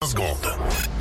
secondes.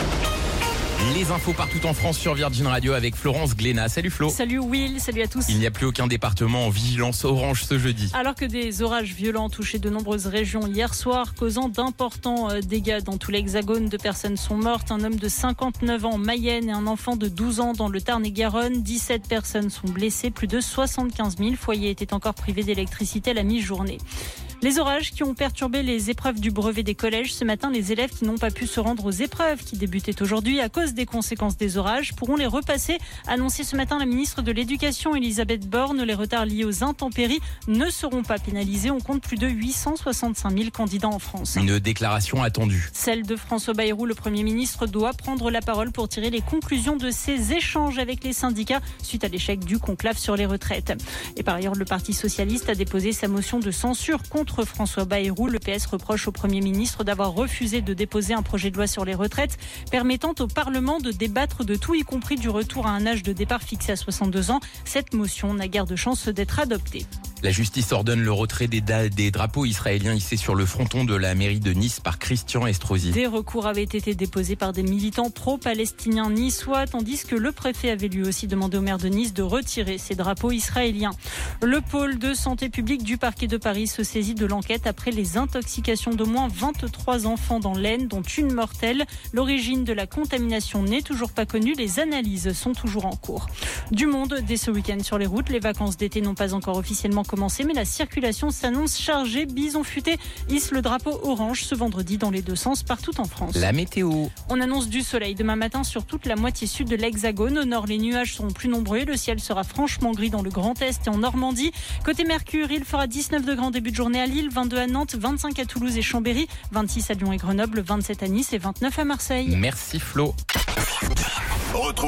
Les infos partout en France sur Virgin Radio avec Florence Glénat. Salut Flo. Salut Will, salut à tous. Il n'y a plus aucun département en vigilance orange ce jeudi. Alors que des orages violents touchaient de nombreuses régions hier soir, causant d'importants dégâts dans tout l'Hexagone. 2 personnes sont mortes, un homme de 59 ans en Mayenne et un enfant de 12 ans dans le Tarn-et-Garonne. 17 personnes sont blessées, plus de 75 000 foyers étaient encore privés d'électricité à la mi-journée. Les orages qui ont perturbé les épreuves du brevet des collèges. Ce matin, les élèves qui n'ont pas pu se rendre aux épreuves qui débutaient aujourd'hui à cause des conséquences des orages pourront les repasser. Annoncé ce matin la ministre de l'Éducation, Elisabeth Borne. Les retards liés aux intempéries ne seront pas pénalisés. On compte plus de 865 000 candidats en France. Une déclaration attendue. Celle de François Bayrou, le Premier ministre, doit prendre la parole pour tirer les conclusions de ses échanges avec les syndicats suite à l'échec du conclave sur les retraites. Et par ailleurs, le Parti socialiste a déposé sa motion de censure contre François Bayrou. Le PS reproche au Premier ministre d'avoir refusé de déposer un projet de loi sur les retraites permettant au Parlement de débattre de tout, y compris du retour à un âge de départ fixé à 62 ans. Cette motion n'a guère de chance d'être adoptée. La justice ordonne le retrait des drapeaux israéliens hissés sur le fronton de la mairie de Nice par Christian Estrosi. Des recours avaient été déposés par des militants pro-palestiniens niçois, tandis que le préfet avait lui aussi demandé au maire de Nice de retirer ces drapeaux israéliens. Le pôle de santé publique du parquet de Paris se saisit de l'enquête après les intoxications d'au moins 23 enfants dans l'Aisne, dont une mortelle. L'origine de la contamination n'est toujours pas connue. Les analyses sont toujours en cours. Du monde dès ce week-end sur les routes. Les vacances d'été n'ont pas encore officiellement commencé, mais la circulation s'annonce chargée. Bison Futé hisse le drapeau orange ce vendredi dans les 2 sens partout en France. La météo. On annonce du soleil demain matin sur toute la moitié sud de l'Hexagone. Au nord, les nuages seront plus nombreux. Le ciel sera franchement gris dans le Grand Est et en Normandie. Côté Mercure, il fera 19 degrés en début de journée à Lille, 22 à Nantes, 25 à Toulouse et Chambéry, 26 à Lyon et Grenoble, 27 à Nice et 29 à Marseille. Merci Flo.